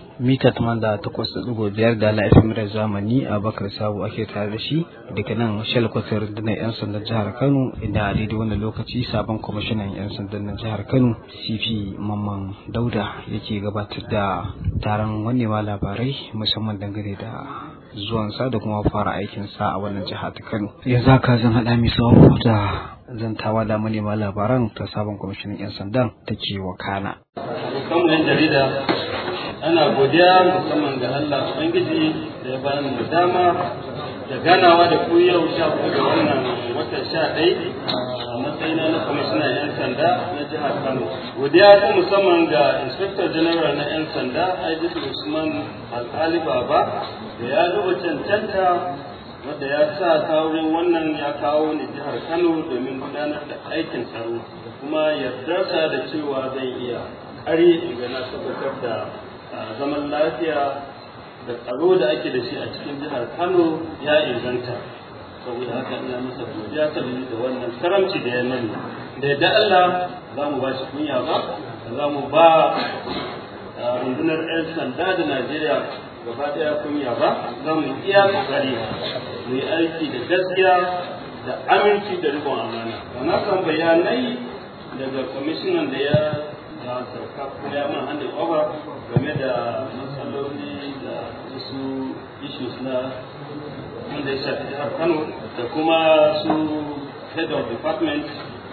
mita 88.5 da la'afin da zamani a Bakar Sabo ake tare da shi daga nan shalkwatar rundunar 'yan sandan jihar Kano, inda a daidai wannan lokaci sabon kwamishinan 'yan sandan na jihar Kano CP Mamman Dauda yake gabatar da taron manema labarai musamman dangane da zuwansa da kuma fara aikinsa a wannan jiha ta Kano. Yanzu haka zan haɗa misawa da zantawa da manema labaran ta sabon kwamishinan 'yan sandan ta ke wakana. Kamar jarida ana godiya musamman ga Allah Ubangiji da ya bani da dama da ganawa da ku yau 14 ga wannan watan 11 a matsayina na kwamishinan 'yan sanda na jihar Kano. Godiya ta musamman ga Inspector General na 'yan sanda IGP Usman Alkali Baba da ya duba cancanta wadda ya sa kaurin wannan ya kawo ni jihar Kano domin gudanar da aikin tsaro da kuma yardarsa da cewa zai iya ƙari ga na tabbatar da zaman lafiya da tsaro da ake da shi a cikin jihar Kano ya inganta. Saboda haka ina masa godiya ta da wannan karamci da ya nani. Da yadda Allah za mu ba shi kunya ba, za mu ba rundunar 'yan sanda da Najeriya gaba ɗaya kunya ba, za mu iya kokari mu yi aiki da gaskiya da aminci da rikon amana. Kana kan bayanai daga kwamishinan da ya sauka kuma ya man hannun over game da matsaloli da wasu issues na wanda ya shafi jihar Kano da kuma su head of department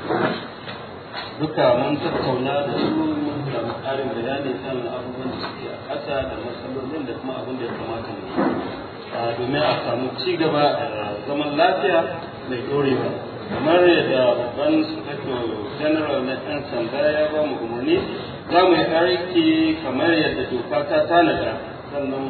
duka mun tattauna da su mun samu ƙarin bayani kan abubuwan da suke a ƙasa da matsalolin da kuma abin da ya kamata ne domin a samu ci gaba da zaman lafiya mai ɗorewa. Kamar yadda babban Inspector General na 'yan sanda ya ba mu umarni, za mu yi aiki kamar yadda doka ta tanada, sannan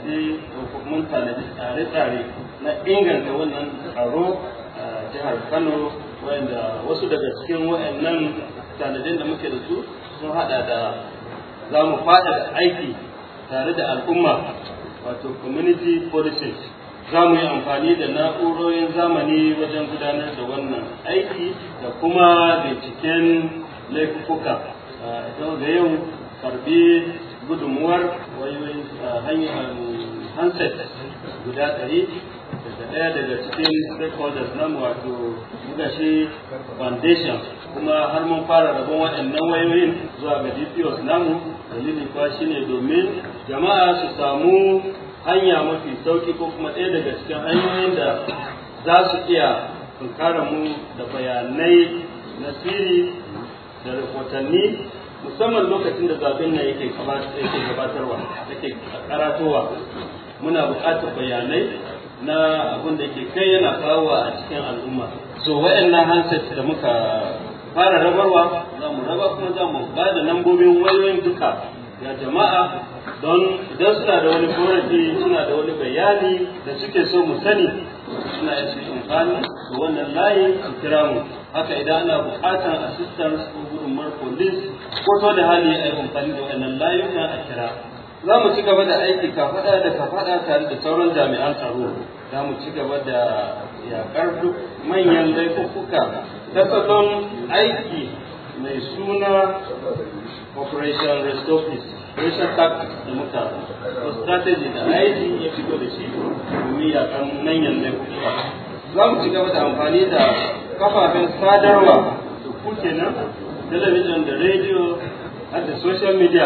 mun tanadi tsare-tsare na inganta wannan tsaro a jihar Kano, wanda wasu daga cikin wayannan tanadin da muke da su sun hada da za mu faɗaɗa aiki tare da al'umma, wato community policies. Za mu yi amfani da na'urorin zamani wajen gudanar da wannan aiki da kuma binciken laifuka. Don da yau karbi gudunmuwar wayoyin hanyar handset guda 100 daga ɗaya daga cikin stakeholders namu, wato Bugashi Foundation, kuma har mun fara rabon waɗannan wayoyin zuwa ga DPOs namu. Dalili kuwa shine domin jama'a su samu hanya mafi sauki ko kuma ɗaya daga cikin hanyoyin da za su iya tunkara mu da bayanai na sirri da rahotanni, musamman lokacin da zaben nan yake gabatarwa yake karatowa. Muna buƙatar bayanai na abin da ke kai yana kawo a cikin al'umma. So waɗannan handsets da muka fara rabarwa za mu raba, kuma za mu ba da lambobin wayoyin duka ya jama'a, don idan suna da wani korafi, suna da wani bayani da suke so mu sani, suna yin su amfani da wannan layin su kira mu. Haka idan ana buƙatar assistance ko gudunmar police ko to da hali a yi amfani da wannan layuka a kira. Za mu ci gaba da aiki kafaɗa da kafaɗa tare da sauran jami'an tsaro. Za mu ci gaba da yaƙar duk manyan laifuka ta salon aiki mai suna Operation Restore Peace. Operation Tactics da muka ko strategy da aiki ya fito da shi domin yaƙar manyan laifuka. Za mu ci gaba da amfani da kafafen sadarwa da kuke nan, talabijin da rediyo har da social media,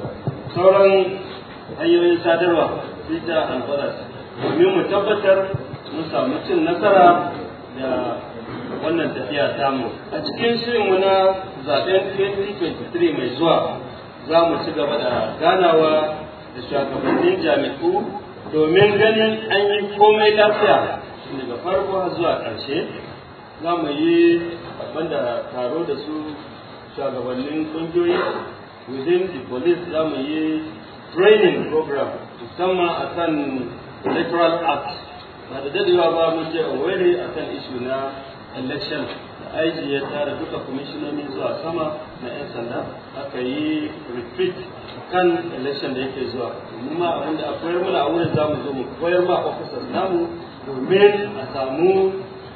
sauran hanyoyin sadarwa, Twitter and others, domin mu tabbatar mun samu cin nasara da wannan tafiya tamu. A cikin shirinmu na zaben 2023 mai zuwa, za mu ci gaba da ganawa da shugabannin jami'u domin ganin an yi komai lafiya daga farko har zuwa ƙarshe. Za mu yi banda taro da su shugabannin ƙungiyoyi within the police. Za mu yi training program musamman a kan electoral act. Ba da dadewa ba mu ce already a kan issue na election da IG ya tara duka kwamishinoni zuwa sama na 'yan sanda, aka yi retreat kan election da yake zuwa. Kuma abin da a koyar mana a wurin za mu zo mu koyar ma officers namu domin a samu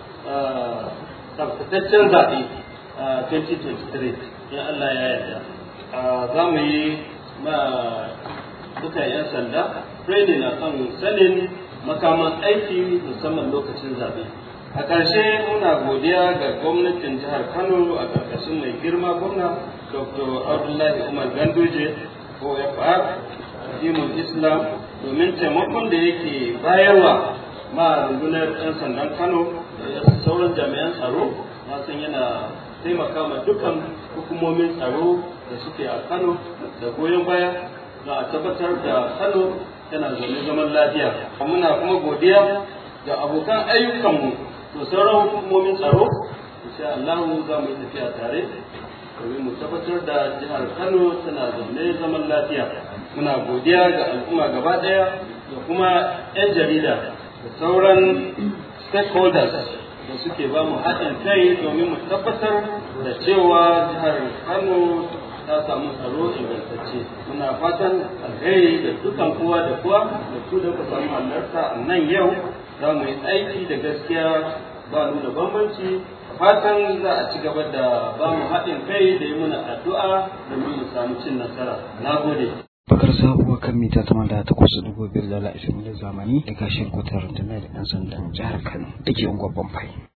tabbataccen zaɓe a 2023 in Allah ya yarda. Za mu yi ma duka ayyukan 'yan sanda, training a kan sanin makaman aiki musamman lokacin zaɓe. A ƙarshe muna godiya ga gwamnatin jihar Kano a ƙarƙashin mai girma gwamna Dr. Abdullahi Umar Ganduje OFR Addinin Islam domin taimakon da yake bayarwa ma rundunar 'yan sandan Kano da sauran jami'an tsaro. Na san yana taimaka ma dukkan hukumomin tsaro da suke a Kano da goyon baya don a tabbatar da Kano tana zaune zaman lafiya. Muna kuma godiya ga abokan ayyukanmu to sauran hukumomin tsaro, insha Allah za mu yi tafiya tare domin mu tabbatar da jihar Kano tana zaune zaman lafiya. Muna godiya ga al'umma gaba ɗaya da kuma 'yan jarida da sauran stakeholders da suke ba mu haɗin kai domin mu tabbatar da cewa jihar Kano ta samu tsaro ingantacce. Muna fatan alheri da dukan kowa da kowa da ku da ku samu halarta nan yau. Za mu yi aiki da gaskiya ba nuna bambanci. Fatan za a ci gaba da ba mu haɗin kai da yi muna addu'a domin mu samu cin nasara. Na gode. Bakar Sabuwa kan mita 88.5 da la'ifin da zamani daga shirkutar rundunar 'yan sandan jihar Kano da ke unguwar Bamfai.